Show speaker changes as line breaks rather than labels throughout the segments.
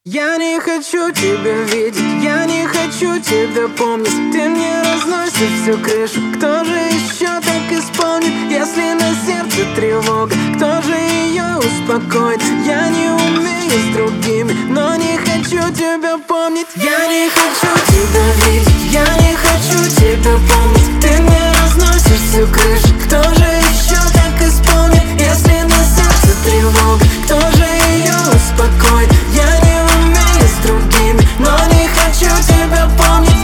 Я не хочу тебя видеть, я не хочу тебя помнить. Ты мне разносишь всю крышу. Кто же еще так исполнит, если на сердце тревога? Кто же ее успокоит? Я не умею с другими, но не хочу тебя помнить. Я не хочу тебя видеть, я не хочу тебя помнить. Ты мне разносишь всю крышу. Кто же еще так исполнит, если на сердце тревога? Кто же ее успокоит? Я не умею с другими, но не хочу тебя помнить.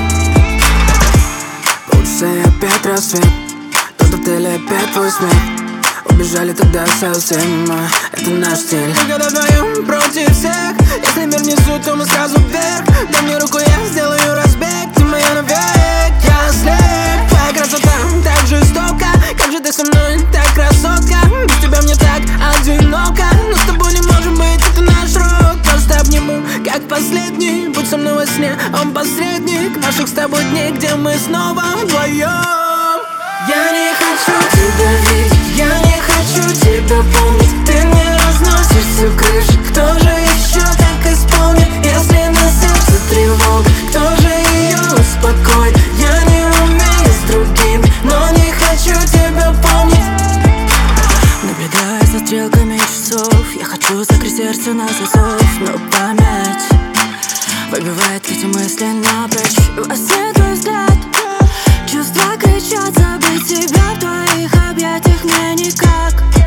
Улица и опять рассвет, тот отель и опять твой смех. Убежали тогда совсем, это наш стиль.
Мы когда вдвоем против всех. Если мир внизу, то мы сразу вверх. Дай мне руку, я сделаю разбег. Ты моя навек, я слеп. Твоя красота так жестока. Как же ты со мной, так красотка. Без тебя мне так одиноко. Но с тобой не можем быть, это наш рок. Просто обниму, как последний. Будь со мной во сне, он посредник наших с тобой дней, где мы снова вдвоем. Я не хочу тебя видеть, я не хочу тебя помнить. Ты мне разносишь всю крышу. Кто же еще так исполнит, если на сердце тревога? Кто же ее успокоит? Я не умею с другими, но не хочу тебя помнить.
Наблюдая за стрелками часов, я хочу закрыть сердце на засов, но память выбивает эти мысли напрочь. Во все твой взгляд, чувства кричат: забыть тебя в твоих объятиях мне никак.